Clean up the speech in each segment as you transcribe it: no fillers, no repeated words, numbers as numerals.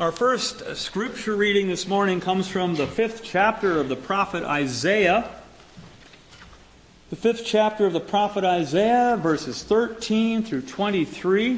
Our first scripture reading this morning comes from the 5th chapter of the prophet Isaiah. The 5th chapter of the prophet Isaiah, verses 13 through 23.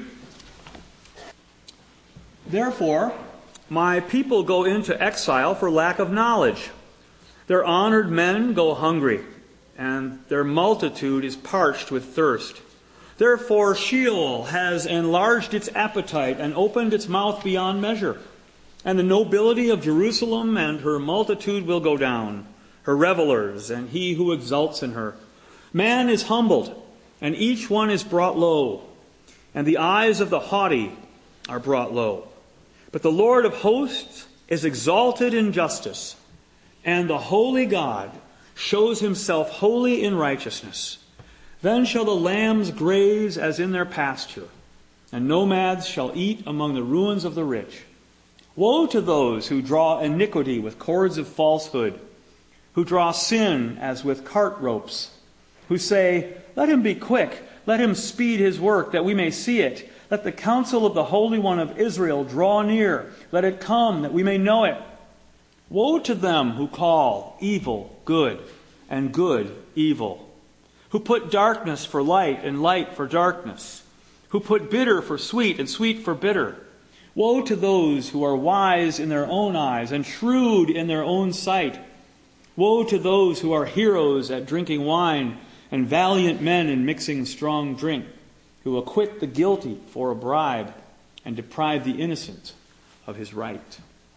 Therefore, my people go into exile for lack of knowledge. Their honored men go hungry, and their multitude is parched with thirst. Therefore Sheol has enlarged its appetite and opened its mouth beyond measure. And the nobility of Jerusalem and her multitude will go down, her revelers and he who exults in her. Man is humbled, and each one is brought low, and the eyes of the haughty are brought low. But the Lord of hosts is exalted in justice, and the holy God shows himself holy in righteousness. Then shall the lambs graze as in their pasture, and nomads shall eat among the ruins of the rich. Woe to those who draw iniquity with cords of falsehood, who draw sin as with cart ropes, who say, "Let him be quick, let him speed his work, that we may see it. Let the counsel of the Holy One of Israel draw near, let it come, that we may know it." Woe to them who call evil good, and good evil, who put darkness for light and light for darkness, who put bitter for sweet and sweet for bitter. Woe to those who are wise in their own eyes and shrewd in their own sight. Woe to those who are heroes at drinking wine and valiant men in mixing strong drink, who acquit the guilty for a bribe and deprive the innocent of his right.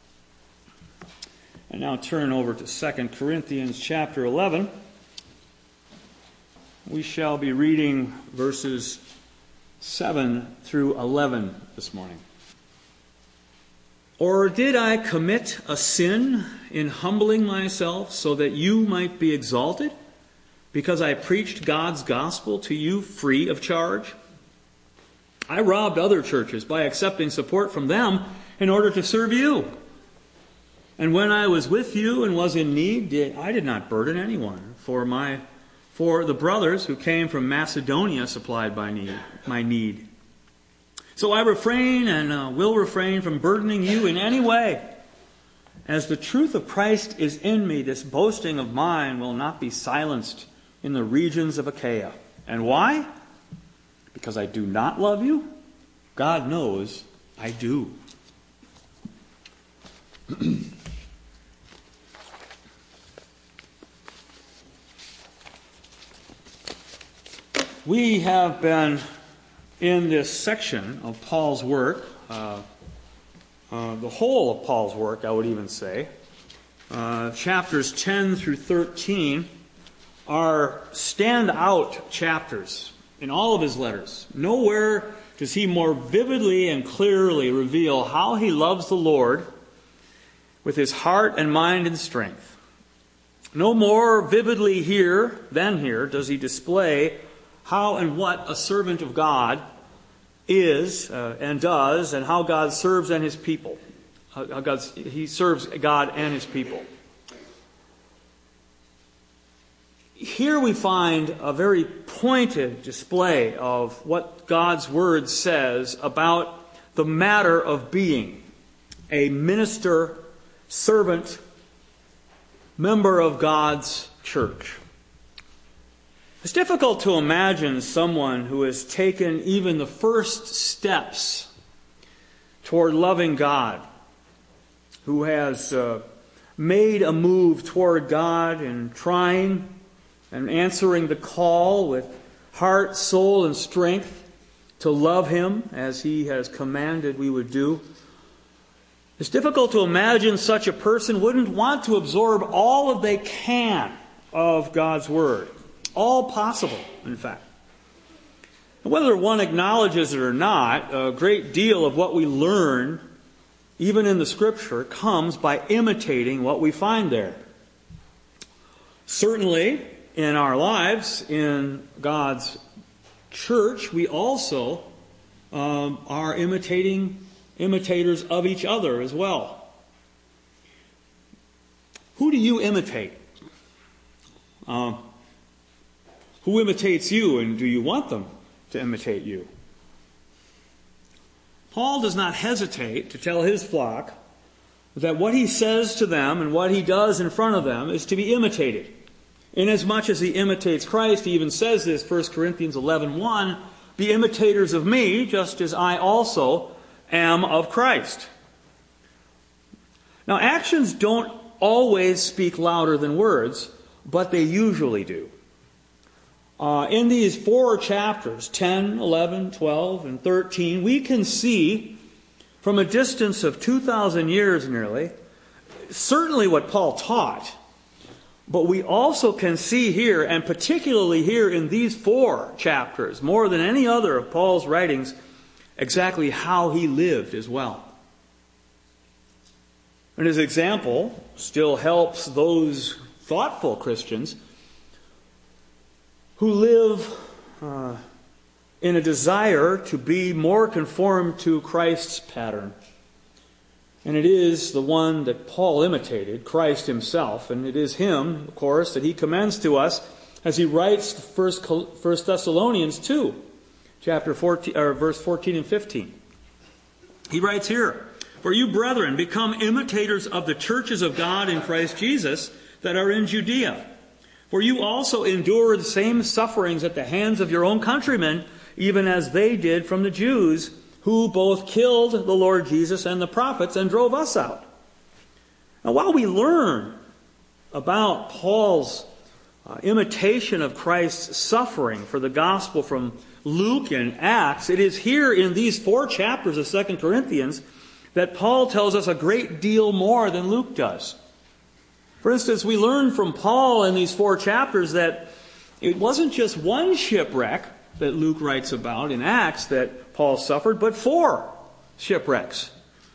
And now turn over to 2 Corinthians chapter 11. We shall be reading verses 7 through 11 this morning. Or did I commit a sin in humbling myself so that you might be exalted, because I preached God's gospel to you free of charge? I robbed other churches by accepting support from them in order to serve you. And when I was with you and was in need, I did not burden anyone, for the brothers who came from Macedonia supplied my need. So I refrain and will refrain from burdening you in any way. As the truth of Christ is in me, this boasting of mine will not be silenced in the regions of Achaia. And why? Because I do not love you? God knows I do. We have been in this section of Paul's work, the whole of Paul's work, I would even say. Chapters 10 through 13 are stand-out chapters in all of his letters. Nowhere does he more vividly and clearly reveal how he loves the Lord with his heart and mind and strength. No more vividly than here does he display how and what a servant of God is and does, and how God serves and his people. He serves God and his people. Here we find a very pointed display of what God's Word says about the matter of being a minister, servant, member of God's church. It's difficult to imagine someone who has taken even the first steps toward loving God, who has made a move toward God and trying and answering the call with heart, soul, and strength to love Him as He has commanded we would do. It's difficult to imagine such a person wouldn't want to absorb all that they can of God's Word. All possible, in fact. Whether one acknowledges it or not, a great deal of what we learn, even in the Scripture, comes by imitating what we find there. Certainly, in our lives, in God's church, we also are imitators of each other as well. Who do you imitate? Who imitates you, and do you want them to imitate you? Paul does not hesitate to tell his flock that what he says to them and what he does in front of them is to be imitated. Inasmuch as he imitates Christ, he even says this, 1 Corinthians 11:1, "Be imitators of me, just as I also am of Christ." Now, actions don't always speak louder than words, but they usually do. In these 4 chapters, 10, 11, 12, and 13, we can see from a distance of 2,000 years nearly, certainly what Paul taught, but we also can see here, and particularly here in these 4 chapters, more than any other of Paul's writings, exactly how he lived as well. And his example still helps those thoughtful Christians who live in a desire to be more conformed to Christ's pattern. And it is the one that Paul imitated, Christ himself. And it is him, of course, that he commends to us as he writes 1 Thessalonians 2, chapter 14, or verse 14 and 15. He writes here, "For you, brethren, become imitators of the churches of God in Christ Jesus that are in Judea. For you also endured the same sufferings at the hands of your own countrymen, even as they did from the Jews, who both killed the Lord Jesus and the prophets and drove us out." Now, while we learn about Paul's imitation of Christ's suffering for the gospel from Luke and Acts, it is here in these 4 chapters of 2 Corinthians that Paul tells us a great deal more than Luke does. For instance, we learn from Paul in these 4 chapters that it wasn't just one shipwreck that Luke writes about in Acts that Paul suffered, but 4 shipwrecks.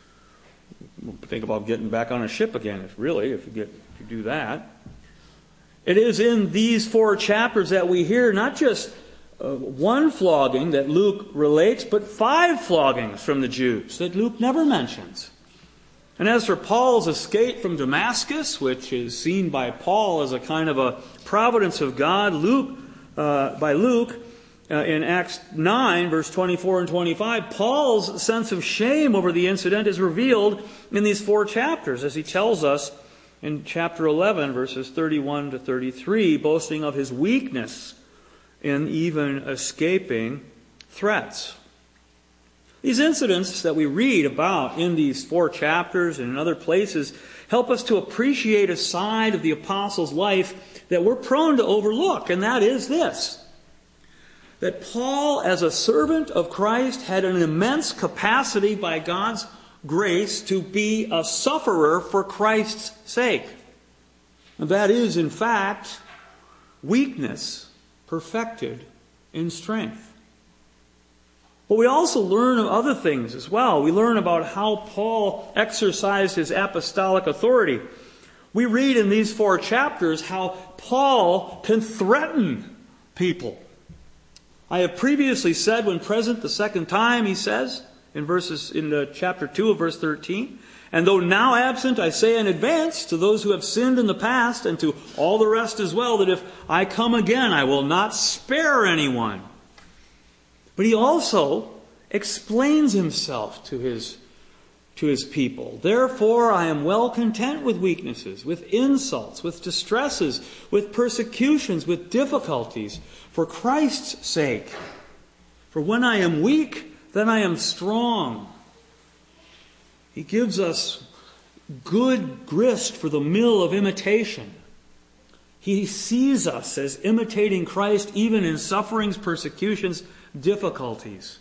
Think about getting back on a ship again, if you do that. It is in these 4 chapters that we hear not just one flogging that Luke relates, but 5 floggings from the Jews that Luke never mentions. And as for Paul's escape from Damascus, which is seen by Paul as a kind of a providence of God, by Luke, in Acts 9, verse 24 and 25, Paul's sense of shame over the incident is revealed in these 4 chapters, as he tells us in chapter 11, verses 31 to 33, boasting of his weakness in even escaping threats. These incidents that we read about in these 4 chapters and in other places help us to appreciate a side of the apostle's life that we're prone to overlook, and that is this: that Paul, as a servant of Christ, had an immense capacity by God's grace to be a sufferer for Christ's sake. And that is, in fact, weakness perfected in strength. But we also learn of other things as well. We learn about how Paul exercised his apostolic authority. We read in these 4 chapters how Paul can threaten people. I have previously said, when present the second time, he says, in chapter 2 of verse 13, "And though now absent, I say in advance to those who have sinned in the past and to all the rest as well, that if I come again, I will not spare anyone." But he also explains himself to his people. "Therefore I am well content with weaknesses, with insults, with distresses, with persecutions, with difficulties, for Christ's sake. For when I am weak, then I am strong." He gives us good grist for the mill of imitation. He sees us as imitating Christ even in sufferings, persecutions, difficulties.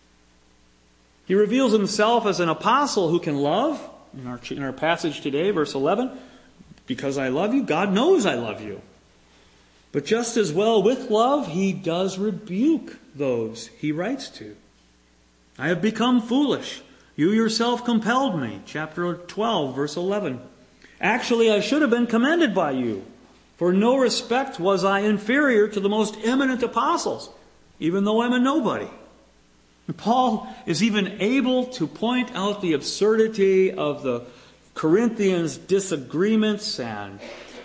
He reveals himself as an apostle who can love. In our passage today, verse 11, "Because I love you, God knows I love you." But just as well with love, he does rebuke those he writes to. "I have become foolish. You yourself compelled me." Chapter 12, verse 11. "Actually, I should have been commended by you. For in no respect was I inferior to the most eminent apostles, even though I'm a nobody." And Paul is even able to point out the absurdity of the Corinthians' disagreements and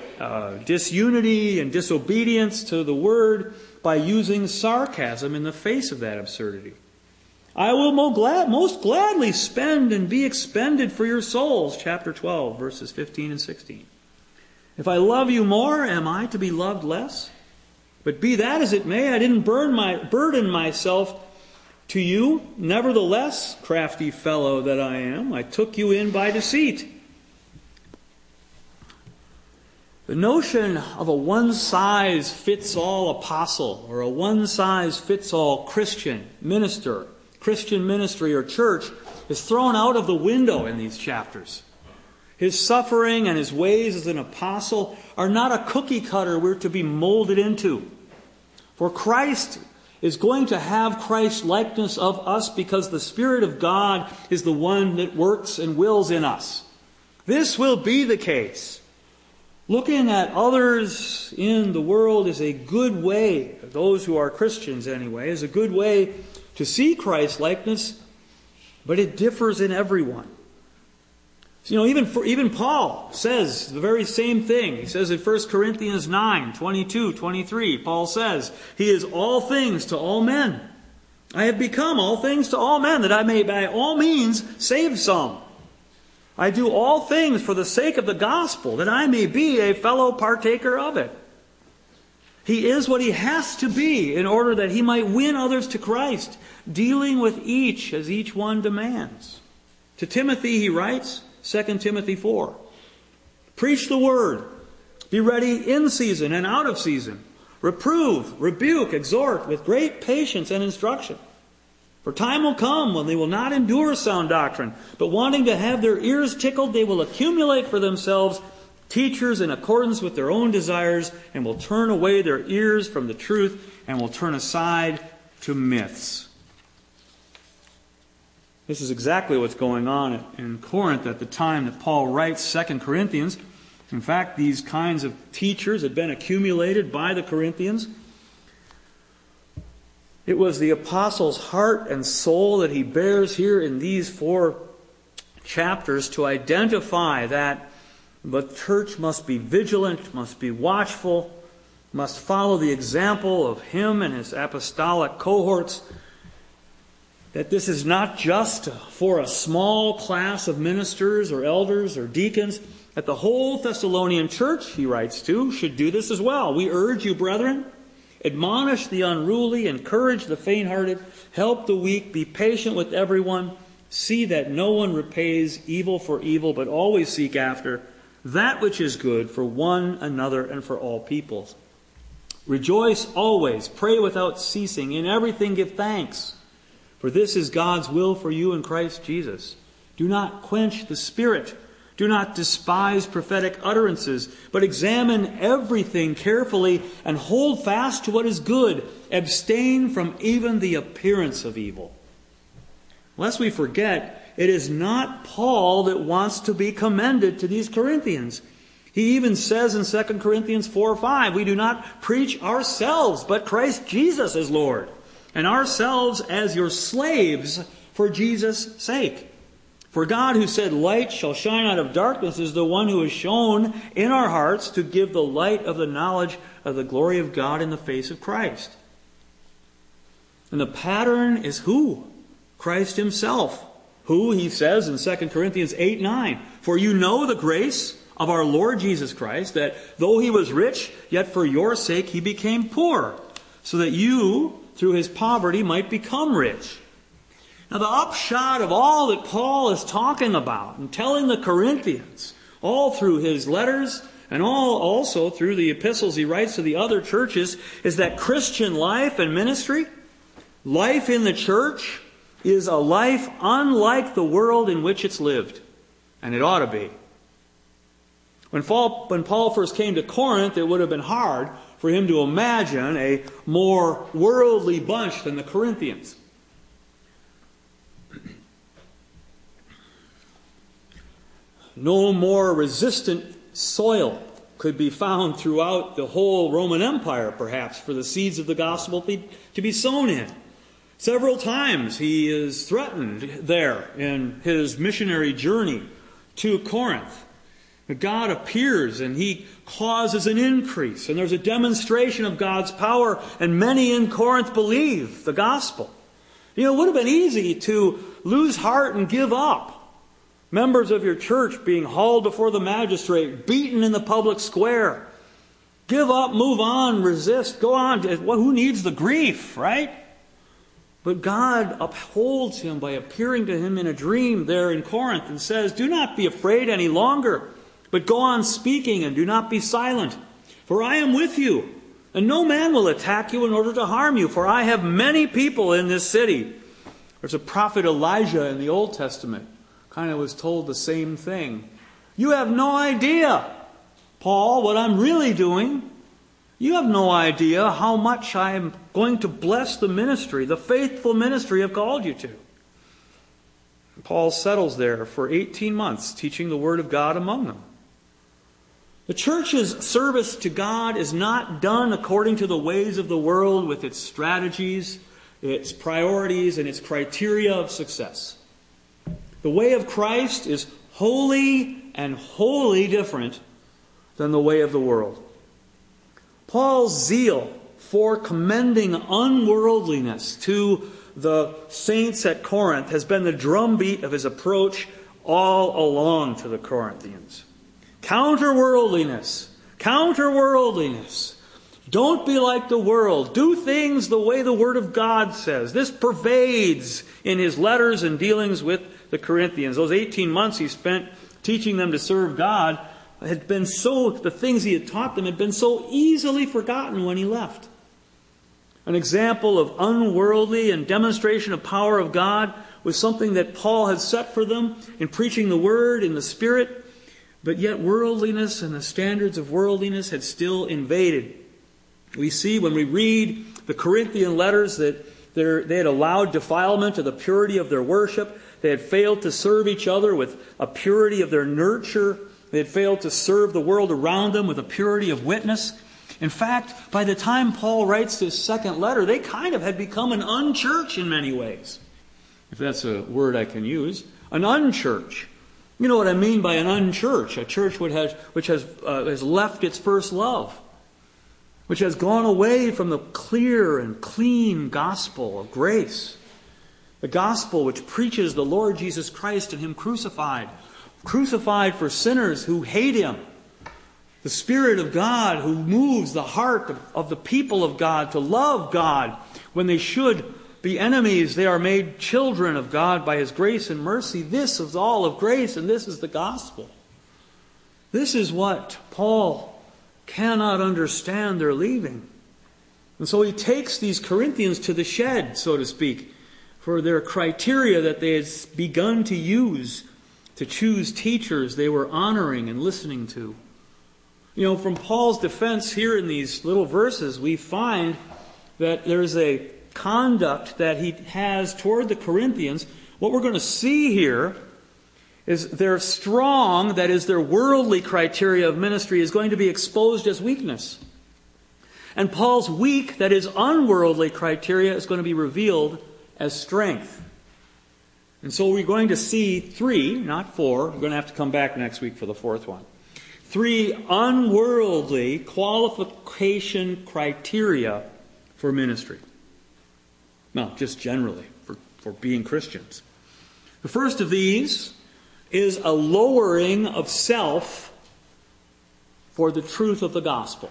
disunity and disobedience to the word by using sarcasm in the face of that absurdity. I will most gladly spend and be expended for your souls. Chapter 12, verses 15 and 16. If I love you more, am I to be loved less? But be that as it may, I didn't burden myself to you. Nevertheless, crafty fellow that I am, I took you in by deceit. The notion of a one-size-fits-all apostle or a one-size-fits-all Christian minister, Christian ministry or church is thrown out of the window in these chapters. His suffering and his ways as an apostle are not a cookie cutter we're to be molded into. For Christ is going to have Christ's likeness of us because the Spirit of God is the one that works and wills in us. This will be the case. Looking at others in the world is a good way, those who are Christians anyway, is a good way to see Christ's likeness, but it differs in everyone. You know, even Paul says the very same thing. He says in 1 Corinthians 9, 22, 23, Paul says, He is all things to all men. I have become all things to all men, that I may by all means save some. I do all things for the sake of the gospel, that I may be a fellow partaker of it. He is what he has to be in order that he might win others to Christ, dealing with each as each one demands. To Timothy he writes, 2 Timothy 4, preach the word, be ready in season and out of season, reprove, rebuke, exhort with great patience and instruction. For time will come when they will not endure sound doctrine, but wanting to have their ears tickled, they will accumulate for themselves teachers in accordance with their own desires, and will turn away their ears from the truth, and will turn aside to myths. This is exactly what's going on in Corinth at the time that Paul writes 2 Corinthians. In fact, these kinds of teachers had been accumulated by the Corinthians. It was the apostle's heart and soul that he bears here in these 4 chapters to identify that the church must be vigilant, must be watchful, must follow the example of him and his apostolic cohorts, that this is not just for a small class of ministers or elders or deacons, that the whole Thessalonian church, he writes to, should do this as well. We urge you, brethren, admonish the unruly, encourage the faint-hearted, help the weak, be patient with everyone, see that no one repays evil for evil, but always seek after that which is good for one another and for all peoples. Rejoice always, pray without ceasing, in everything give thanks, for this is God's will for you in Christ Jesus. Do not quench the Spirit. Do not despise prophetic utterances, but examine everything carefully and hold fast to what is good. Abstain from even the appearance of evil. Lest we forget, it is not Paul that wants to be commended to these Corinthians. He even says in 2 Corinthians 4:5, we do not preach ourselves, but Christ Jesus as Lord, and ourselves as your slaves for Jesus' sake. For God, who said, light shall shine out of darkness, is the one who has shown in our hearts to give the light of the knowledge of the glory of God in the face of Christ. And the pattern is who? Christ himself. Who, he says in 2 Corinthians 8:9, for you know the grace of our Lord Jesus Christ, that though he was rich, yet for your sake he became poor, so that you, through his poverty, might become rich. Now, the upshot of all that Paul is talking about and telling the Corinthians, all through his letters and also through the epistles he writes to the other churches, is that Christian life and ministry, life in the church, is a life unlike the world in which it's lived. And it ought to be. When Paul first came to Corinth, it would have been hard for him to imagine a more worldly bunch than the Corinthians. No more resistant soil could be found throughout the whole Roman Empire, perhaps, for the seeds of the gospel to be sown in. Several times he is threatened there in his missionary journey to Corinth. God appears and he causes an increase, and there's a demonstration of God's power, and many in Corinth believe the gospel. You know, it would have been easy to lose heart and give up. Members of your church being hauled before the magistrate, beaten in the public square. Give up, move on, resist, go on. Well, who needs the grief, right? But God upholds him by appearing to him in a dream there in Corinth and says, do not be afraid any longer, but go on speaking and do not be silent. For I am with you, and no man will attack you in order to harm you, for I have many people in this city. There's a prophet Elijah in the Old Testament, kind of was told the same thing. You have no idea, Paul, what I'm really doing. You have no idea how much I am going to bless the ministry, the faithful ministry I've called you to. Paul settles there for 18 months, teaching the Word of God among them. The church's service to God is not done according to the ways of the world with its strategies, its priorities, and its criteria of success. The way of Christ is holy and wholly different than the way of the world. Paul's zeal for commending unworldliness to the saints at Corinth has been the drumbeat of his approach all along to the Corinthians. Counter-worldliness. Counter-worldliness. Don't be like the world. Do things the way the Word of God says. This pervades in his letters and dealings with the Corinthians. Those 18 months he spent teaching them to serve God had been the things he had taught them had been so easily forgotten when he left. An example of unworldly and demonstration of power of God was something that Paul had set for them in preaching the Word in the Spirit, but yet worldliness and the standards of worldliness had still invaded. We see when we read the Corinthian letters that they had allowed defilement of the purity of their worship. They had failed to serve each other with a purity of their nurture. They had failed to serve the world around them with a purity of witness. In fact, by the time Paul writes this second letter, they kind of had become an unchurch in many ways. If that's a word I can use. An unchurch. You know what I mean by an unchurch. A church which has left its first love. Which has gone away from the clear and clean gospel of grace. The gospel which preaches the Lord Jesus Christ and Him crucified. Crucified for sinners who hate Him. The Spirit of God who moves the heart of the people of God to love God. When they should be enemies, they are made children of God by His grace and mercy. This is all of grace, and this is the gospel. This is what Paul cannot understand their leaving. And so he takes these Corinthians to the shed, so to speak, for their criteria that they had begun to use to choose teachers they were honoring and listening to. You know, from Paul's defense here in these little verses, we find that there's a conduct that he has toward the Corinthians. What we're going to see here is their strong, that is their worldly criteria of ministry, is going to be exposed as weakness. And Paul's weak, that is unworldly criteria, is going to be revealed as strength. And so we're going to see 3, not 4. We're going to have to come back next week for the 4th one. 3 unworldly qualification criteria for ministry. No, just generally, for being Christians. The first of these is a lowering of self for the truth of the gospel.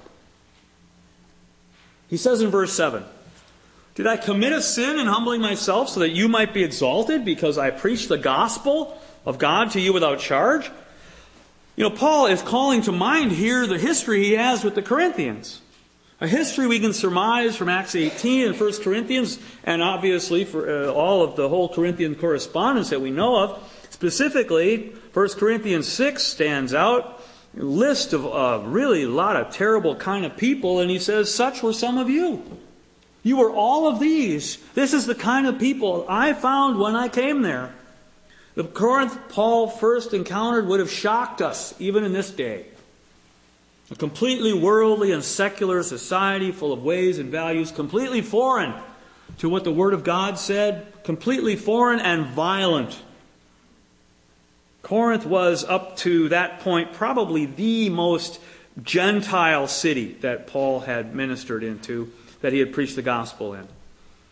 He says in verse 7, "Did I commit a sin in humbling myself so that you might be exalted because I preached the gospel of God to you without charge?" You know, Paul is calling to mind here the history he has with the Corinthians. A history we can surmise from Acts 18 and 1 Corinthians, and obviously for all of the whole Corinthian correspondence that we know of. Specifically, 1 Corinthians 6 stands out. A list of really a lot of terrible kind of people, and he says, such were some of you. You were all of these. This is the kind of people I found when I came there. The Corinth Paul first encountered would have shocked us, even in this day. A completely worldly and secular society full of ways and values, completely foreign to what the Word of God said, completely foreign and violent. Corinth was, up to that point, probably the most Gentile city that Paul had ministered into, that he had preached the gospel in.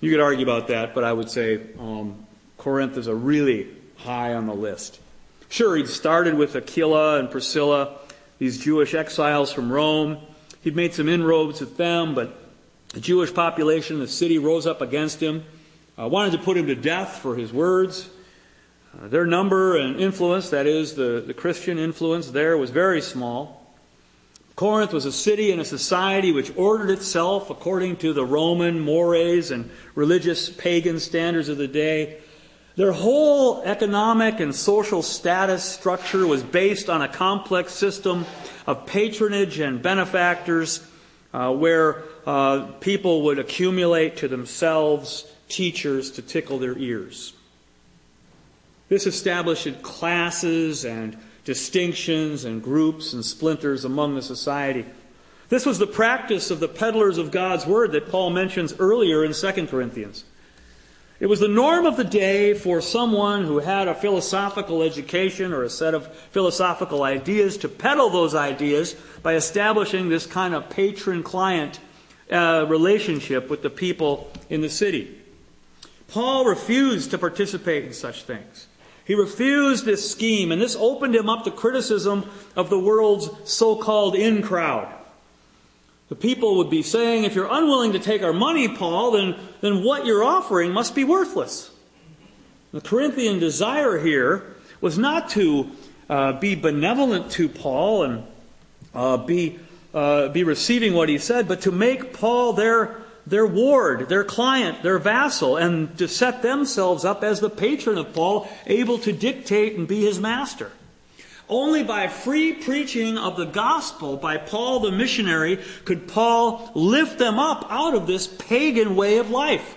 You could argue about that, but I would say Corinth is a really high on the list. Sure, he'd started with Aquila and Priscilla, these Jewish exiles from Rome. He'd made some inroads with them, but the Jewish population in the city rose up against him, wanted to put him to death for his words. Their number and influence, that is, the Christian influence there, was very small. Corinth was a city and a society which ordered itself according to the Roman mores and religious pagan standards of the day. Their whole economic and social status structure was based on a complex system of patronage and benefactors where people would accumulate to themselves teachers to tickle their ears. This established classes and distinctions and groups and splinters among the society. This was the practice of the peddlers of God's Word that Paul mentions earlier in 2 Corinthians. It was the norm of the day for someone who had a philosophical education or a set of philosophical ideas to peddle those ideas by establishing this kind of patron-client relationship with the people in the city. Paul refused to participate in such things. He refused this scheme, and this opened him up to criticism of the world's so-called in crowd. The people would be saying, if you're unwilling to take our money, Paul, then what you're offering must be worthless. The Corinthian desire here was not to be benevolent to Paul and be receiving what he said, but to make Paul their ward, their client, their vassal, and to set themselves up as the patron of Paul, able to dictate and be his master. Only by free preaching of the gospel by Paul the missionary could Paul lift them up out of this pagan way of life.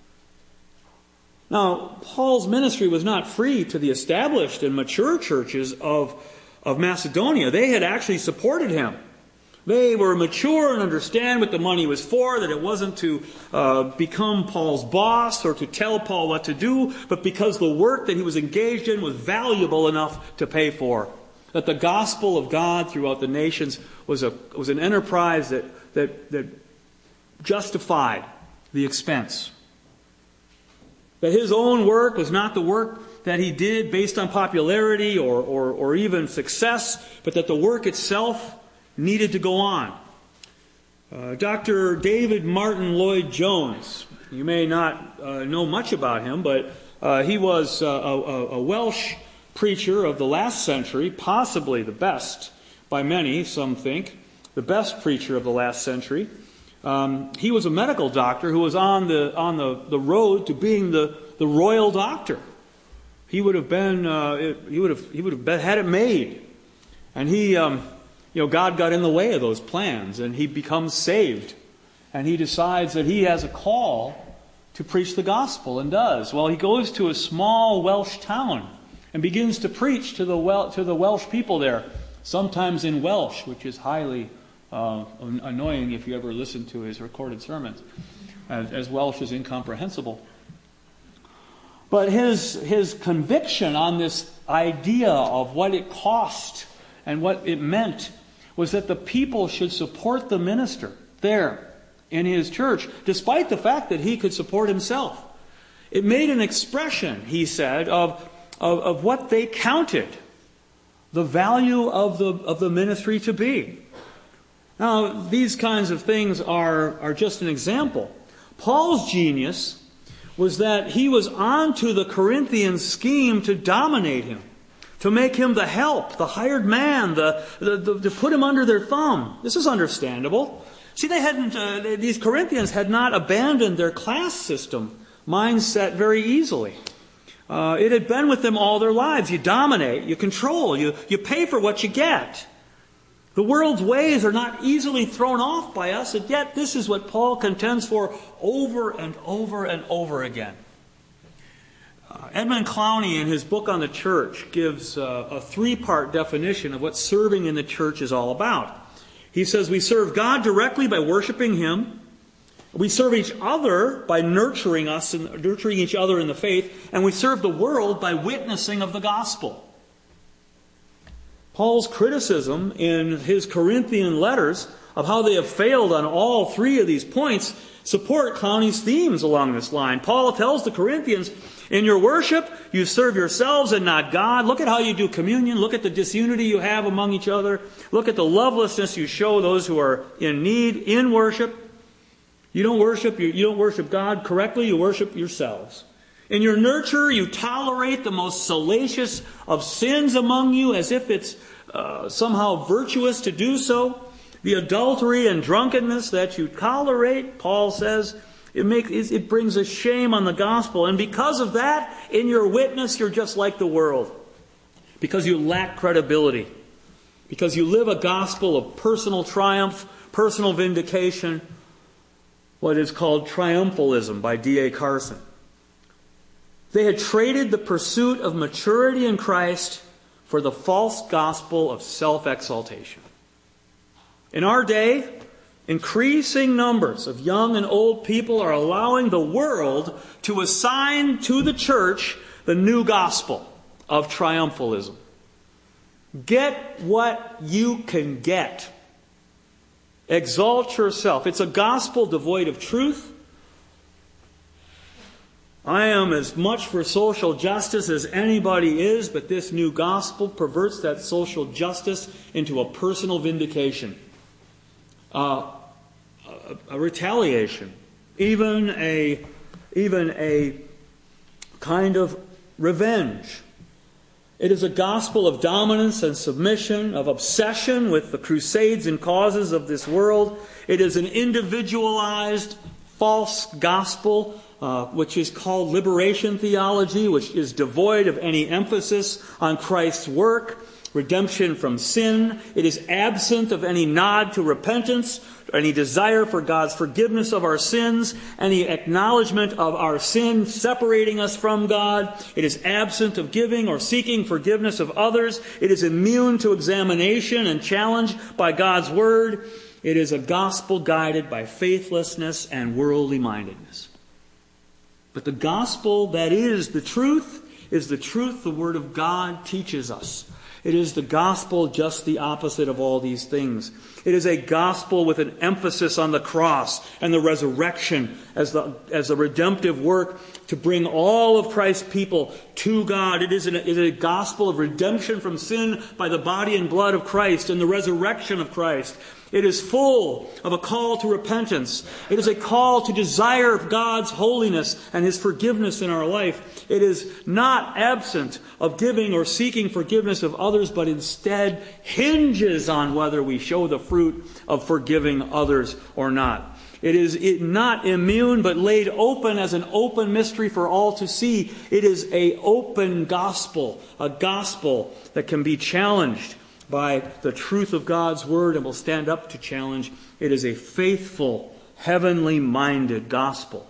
Now, Paul's ministry was not free to the established and mature churches of Macedonia. They had actually supported him. They were mature and understand what the money was for, that it wasn't to become Paul's boss or to tell Paul what to do, but because the work that he was engaged in was valuable enough to pay for. That the gospel of God throughout the nations was an enterprise that justified the expense. That his own work was not the work that he did based on popularity or even success, but that the work itself needed to go on. Dr. David Martin Lloyd-Jones, you may not know much about him, but he was a Welsh preacher of the last century, possibly the best by many, some think, the best preacher of the last century. He was a medical doctor who was on the road to being the royal doctor. He would have been he would have had it made, and he. God got in the way of those plans, and he becomes saved. And he decides that he has a call to preach the gospel, and does. Well, he goes to a small Welsh town and begins to preach to the Welsh people there, sometimes in Welsh, which is highly annoying if you ever listen to his recorded sermons, as Welsh is incomprehensible. But his conviction on this idea of what it cost and what it meant was that the people should support the minister there in his church, despite the fact that he could support himself. It made an expression, he said, of what they counted the value of the ministry to be. Now, these kinds of things are just an example. Paul's genius was that he was onto the Corinthian scheme to dominate him, to make him the help, the hired man, to put him under their thumb. This is understandable. See, these Corinthians had not abandoned their class system mindset very easily. It had been with them all their lives. You dominate, you control, you pay for what you get. The world's ways are not easily thrown off by us, and yet this is what Paul contends for over and over and over again. Edmund Clowney, in his book on the church, gives a three-part definition of what serving in the church is all about. He says we serve God directly by worshiping Him. We serve each other by nurturing each other in the faith. And we serve the world by witnessing of the gospel. Paul's criticism in his Corinthian letters of how they have failed on all three of these points support Clowney's themes along this line. Paul tells the Corinthians, in your worship, you serve yourselves and not God. Look at how you do communion. Look at the disunity you have among each other. Look at the lovelessness you show those who are in need in worship. You don't worship God correctly, you worship yourselves. In your nurture, you tolerate the most salacious of sins among you as if it's somehow virtuous to do so. The adultery and drunkenness that you tolerate, Paul says, it brings a shame on the gospel. And because of that, in your witness, you're just like the world. Because you lack credibility. Because you live a gospel of personal triumph, personal vindication, what is called triumphalism by D.A. Carson. They had traded the pursuit of maturity in Christ for the false gospel of self-exaltation. In our day, increasing numbers of young and old people are allowing the world to assign to the church the new gospel of triumphalism. Get what you can get. Exalt yourself. It's a gospel devoid of truth. I am as much for social justice as anybody is, but this new gospel perverts that social justice into a personal vindication, a retaliation, even a kind of revenge. It is a gospel of dominance and submission, of obsession with the crusades and causes of this world. It is an individualized false gospel, which is called liberation theology, which is devoid of any emphasis on Christ's work, redemption from sin. It is absent of any nod to repentance, any desire for God's forgiveness of our sins, any acknowledgement of our sin separating us from God. It is absent of giving or seeking forgiveness of others. It is immune to examination and challenge by God's word. It is a gospel guided by faithlessness and worldly mindedness. But the gospel that is the truth the Word of God teaches us. It is the gospel just the opposite of all these things. It is a gospel with an emphasis on the cross and the resurrection as the redemptive work to bring all of Christ's people to God. It is a gospel of redemption from sin by the body and blood of Christ and the resurrection of Christ. It is full of a call to repentance. It is a call to desire God's holiness and His forgiveness in our life. It is not absent of giving or seeking forgiveness of others, but instead hinges on whether we show the fruit of forgiving others or not. It is not immune, but laid open as an open mystery for all to see. It is an open gospel, a gospel that can be challenged by the truth of God's Word and will stand up to challenge. It is a faithful, heavenly-minded gospel.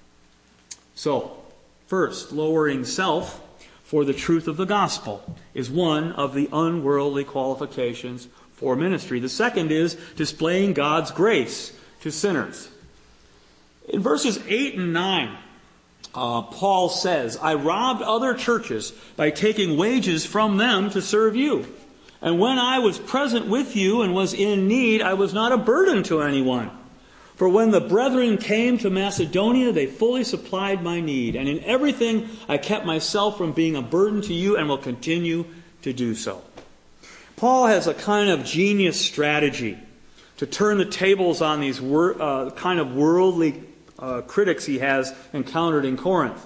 So, first, lowering self for the truth of the gospel is one of the unworldly qualifications for ministry. The second is displaying God's grace to sinners. In verses 8 and 9, Paul says, I robbed other churches by taking wages from them to serve you. And when I was present with you and was in need, I was not a burden to anyone. For when the brethren came to Macedonia, they fully supplied my need. And in everything, I kept myself from being a burden to you and will continue to do so. Paul has a kind of genius strategy to turn the tables on these kind of worldly critics he has encountered in Corinth.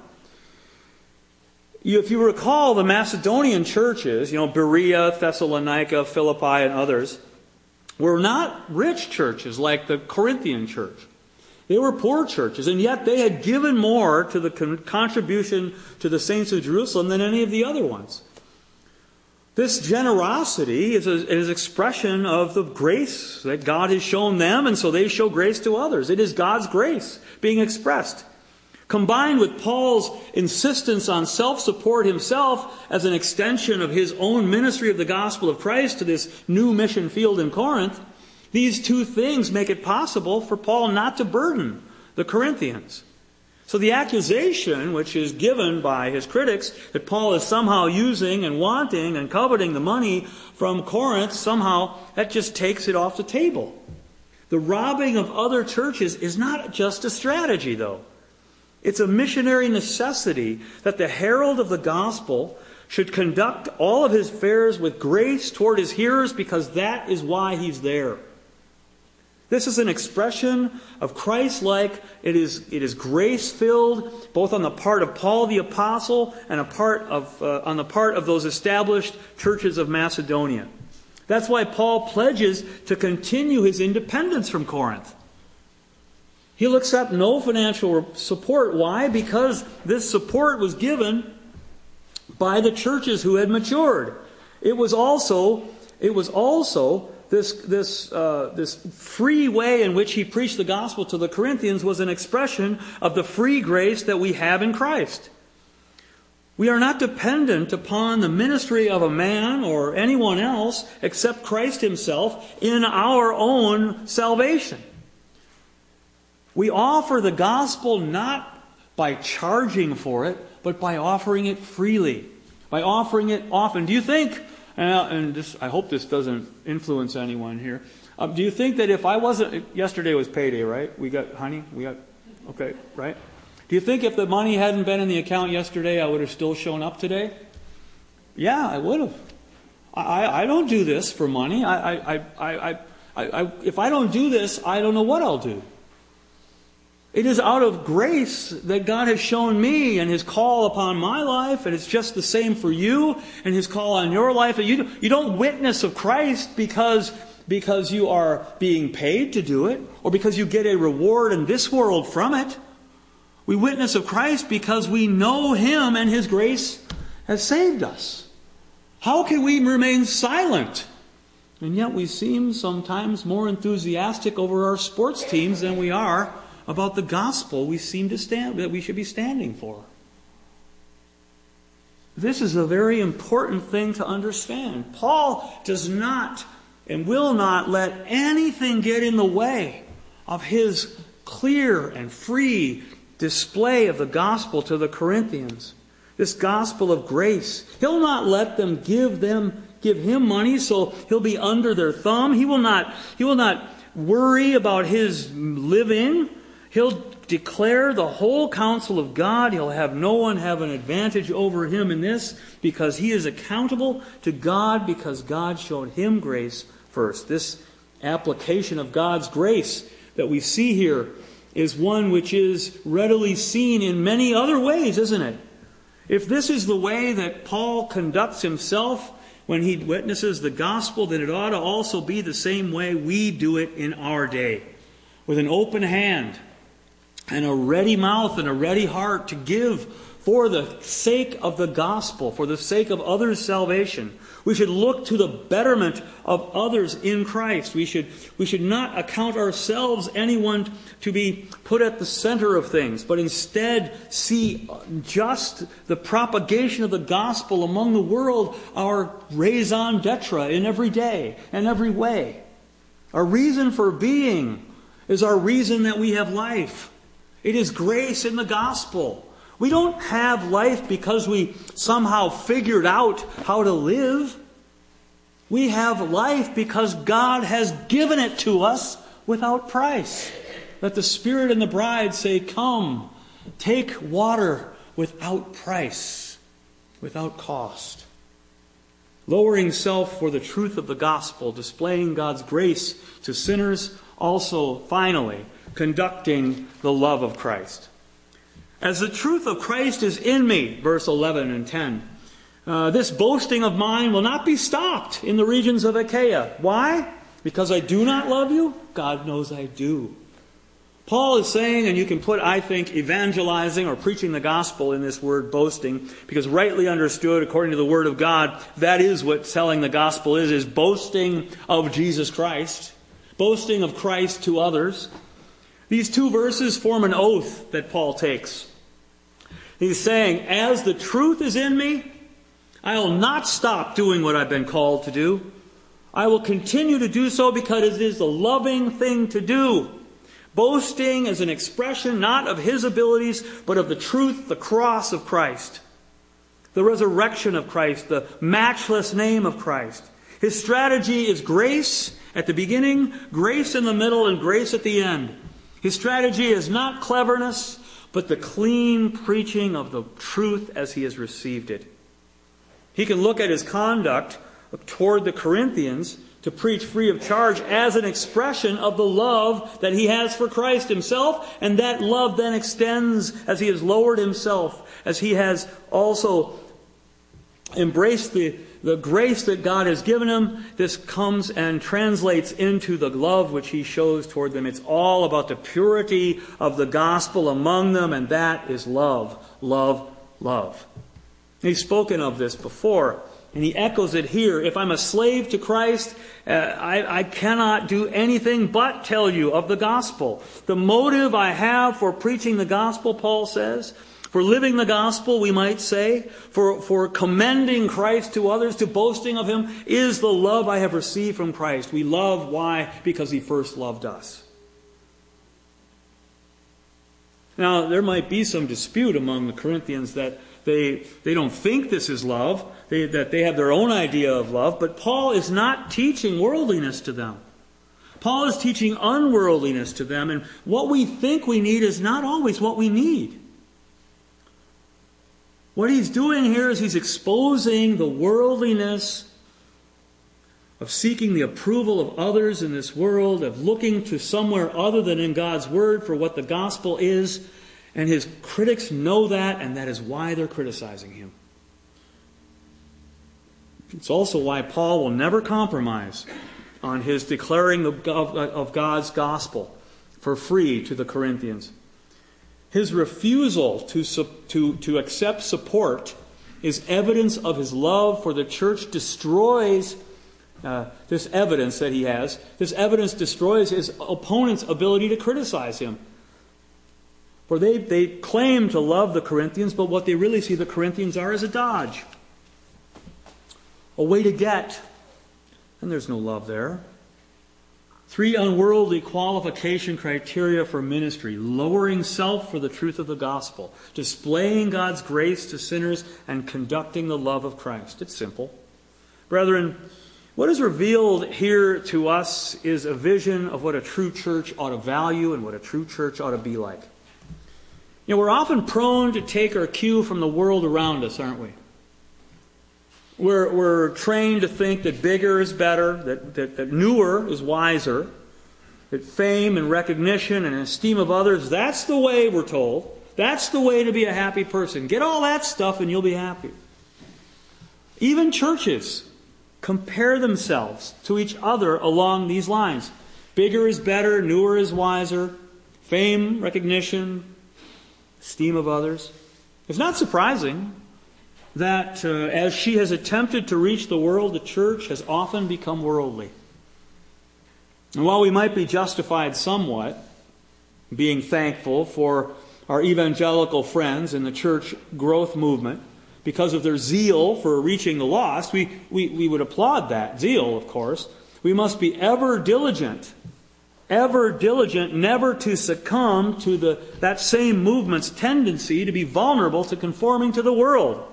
If you recall, the Macedonian churches, Berea, Thessalonica, Philippi, and others, were not rich churches like the Corinthian church. They were poor churches, and yet they had given more to the contribution to the saints of Jerusalem than any of the other ones. This generosity is an expression of the grace that God has shown them, and so they show grace to others. It is God's grace being expressed. Combined with Paul's insistence on self-support himself as an extension of his own ministry of the gospel of Christ to this new mission field in Corinth, these two things make it possible for Paul not to burden the Corinthians. So the accusation which is given by his critics that Paul is somehow using and wanting and coveting the money from Corinth, somehow that just takes it off the table. The robbing of other churches is not just a strategy, though. It's a missionary necessity that the herald of the gospel should conduct all of his affairs with grace toward his hearers, because that is why he's there. This is an expression of Christ-like. It is grace-filled, both on the part of Paul the Apostle and on the part of those established churches of Macedonia. That's why Paul pledges to continue his independence from Corinth. He'll accept no financial support. Why? Because this support was given by the churches who had matured. It was also this free way in which he preached the gospel to the Corinthians was an expression of the free grace that we have in Christ. We are not dependent upon the ministry of a man or anyone else except Christ himself in our own salvation. We offer the gospel not by charging for it, but by offering it freely, by offering it often. Do you think, I hope this doesn't influence anyone here, do you think that if I wasn't, yesterday was payday, right? Okay, right? Do you think if the money hadn't been in the account yesterday, I would have still shown up today? Yeah, I would have. I don't do this for money. If I don't do this, I don't know what I'll do. It is out of grace that God has shown me and His call upon my life, and it's just the same for you and His call on your life. You don't witness of Christ because you are being paid to do it, or because you get a reward in this world from it. We witness of Christ because we know Him and His grace has saved us. How can we remain silent? And yet we seem sometimes more enthusiastic over our sports teams than we are about the gospel we seem to stand, that we should be standing for. This is a very important thing to understand. Paul does not and will not let anything get in the way of his clear and free display of the gospel to the Corinthians. This gospel of grace. He'll not let them give him money so he'll be under their thumb. He will not worry about his living. He'll declare the whole counsel of God. He'll have no one have an advantage over him in this, because he is accountable to God, because God showed him grace first. This application of God's grace that we see here is one which is readily seen in many other ways, isn't it? If this is the way that Paul conducts himself when he witnesses the gospel, then it ought to also be the same way we do it in our day. With an open hand and a ready mouth and a ready heart to give for the sake of the gospel, for the sake of others' salvation. We should look to the betterment of others in Christ. We should not account ourselves anyone to be put at the center of things, but instead see just the propagation of the gospel among the world our raison d'etre in every day and every way. Our reason for being is our reason that we have life. It is grace in the gospel. We don't have life because we somehow figured out how to live. We have life because God has given it to us without price. Let the Spirit and the bride say, "Come, take water without price, without cost." Lowering self for the truth of the gospel, displaying God's grace to sinners, also, finally, conducting the love of Christ. As the truth of Christ is in me, verse 11 and 10, this boasting of mine will not be stopped in the regions of Achaia. Why? Because I do not love you? God knows I do. Paul is saying, and you can put, I think, evangelizing or preaching the gospel in this word boasting, because rightly understood, according to the Word of God, that is what selling the gospel is boasting of Jesus Christ, boasting of Christ to others. These two verses form an oath that Paul takes. He's saying, as the truth is in me, I will not stop doing what I've been called to do. I will continue to do so because it is the loving thing to do. Boasting is an expression not of his abilities, but of the truth, the cross of Christ, the resurrection of Christ, the matchless name of Christ. His strategy is grace at the beginning, grace in the middle, and grace at the end. His strategy is not cleverness, but the clean preaching of the truth as he has received it. He can look at his conduct toward the Corinthians to preach free of charge as an expression of the love that he has for Christ himself, and that love then extends as he has lowered himself, as he has also embraced the grace that God has given him. This comes and translates into the love which he shows toward them. It's all about the purity of the gospel among them, and that is love, love, love. He's spoken of this before, and he echoes it here. If I'm a slave to Christ, I cannot do anything but tell you of the gospel. The motive I have for preaching the gospel, Paul says, for living the gospel, we might say, for commending Christ to others, to boasting of him, is the love I have received from Christ. We love, why? Because he first loved us. Now, there might be some dispute among the Corinthians that they don't think this is love, that they have their own idea of love, but Paul is not teaching worldliness to them. Paul is teaching unworldliness to them, and what we think we need is not always what we need. What he's doing here is he's exposing the worldliness of seeking the approval of others in this world, of looking to somewhere other than in God's Word for what the gospel is. And his critics know that, and that is why they're criticizing him. It's also why Paul will never compromise on his declaring of God's gospel for free to the Corinthians. His refusal to accept support is evidence of his love for the church. Destroys this evidence that he has. This evidence destroys his opponent's ability to criticize him. For they claim to love the Corinthians, but what they really see the Corinthians are is a dodge. A way to get. And there's no love there. 3 unworldly qualification criteria for ministry: lowering self for the truth of the gospel, displaying God's grace to sinners, and conducting the love of Christ. It's simple. Brethren, what is revealed here to us is a vision of what a true church ought to value and what a true church ought to be like. You know, we're often prone to take our cue from the world around us, aren't we? We're trained to think that bigger is better, that newer is wiser, that fame and recognition and esteem of others, that's the way, we're told. That's the way to be a happy person. Get all that stuff and you'll be happy. Even churches compare themselves to each other along these lines. Bigger is better, newer is wiser, fame, recognition, esteem of others. It's not surprising that as she has attempted to reach the world, the church has often become worldly. And while we might be justified somewhat, being thankful for our evangelical friends in the church growth movement, because of their zeal for reaching the lost, we would applaud that zeal, of course. We must be ever diligent, never to succumb to that same movement's tendency to be vulnerable to conforming to the world.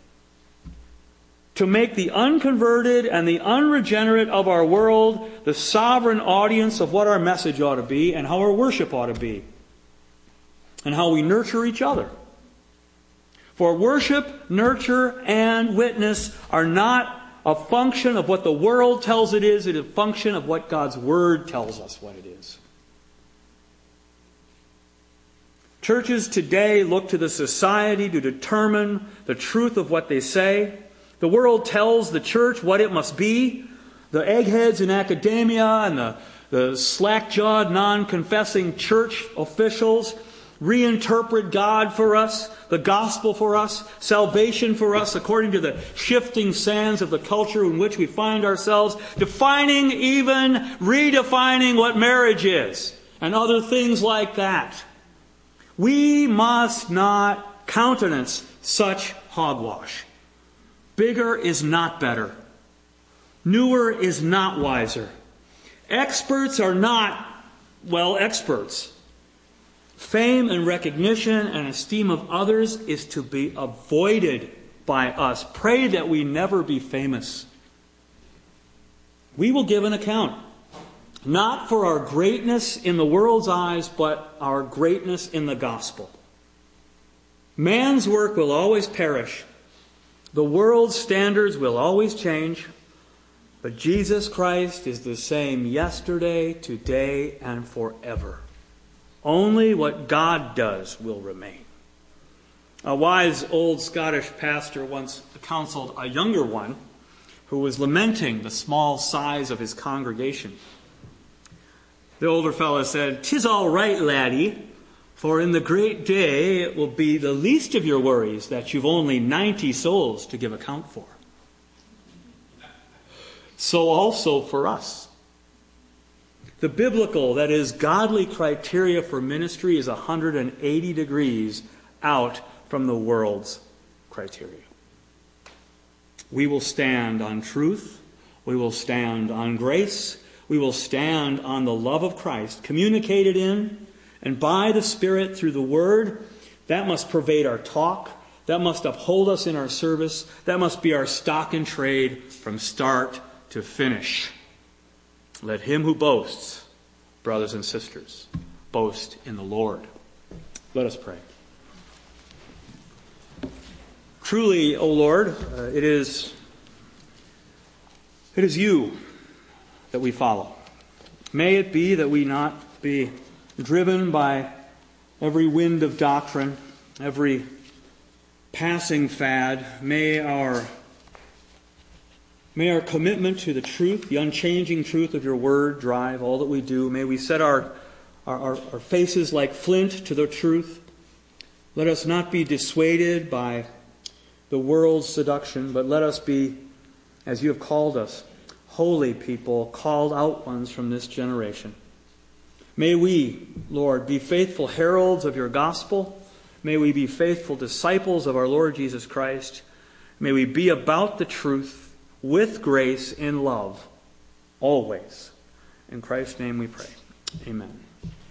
To make the unconverted and the unregenerate of our world the sovereign audience of what our message ought to be and how our worship ought to be. And how we nurture each other. For worship, nurture, and witness are not a function of what the world tells it is a function of what God's Word tells us what it is. Churches today look to the society to determine the truth of what they say. The world tells the church what it must be. The eggheads in academia and the slack-jawed, non-confessing church officials reinterpret God for us, the gospel for us, salvation for us, according to the shifting sands of the culture in which we find ourselves, defining, even redefining what marriage is, and other things like that. We must not countenance such hogwash. Bigger is not better. Newer is not wiser. Experts are not, experts. Fame and recognition and esteem of others is to be avoided by us. Pray that we never be famous. We will give an account, not for our greatness in the world's eyes, but our greatness in the gospel. Man's work will always perish. The world's standards will always change. But Jesus Christ is the same yesterday, today, and forever. Only what God does will remain. A wise old Scottish pastor once counseled a younger one who was lamenting the small size of his congregation. The older fellow said, "'Tis all right, laddie, for in the great day it will be the least of your worries that you've only 90 souls to give account for." So also for us. The biblical, that is, godly criteria for ministry is 180 degrees out from the world's criteria. We will stand on truth. We will stand on grace. We will stand on the love of Christ, communicated in and by the Spirit through the Word. That must pervade our talk. That must uphold us in our service. That must be our stock in trade from start to finish. Let him who boasts, brothers and sisters, boast in the Lord. Let us pray. Truly, O Lord, it is you that we follow. May it be that we not be driven by every wind of doctrine, every passing fad. May our commitment to the truth, the unchanging truth of your word, drive all that we do. May we set our faces like flint to the truth. Let us not be dissuaded by the world's seduction, but let us be, as you have called us, holy people, called out ones from this generation. May we, Lord, be faithful heralds of your gospel. May we be faithful disciples of our Lord Jesus Christ. May we be about the truth with grace in love, always. In Christ's name we pray. Amen.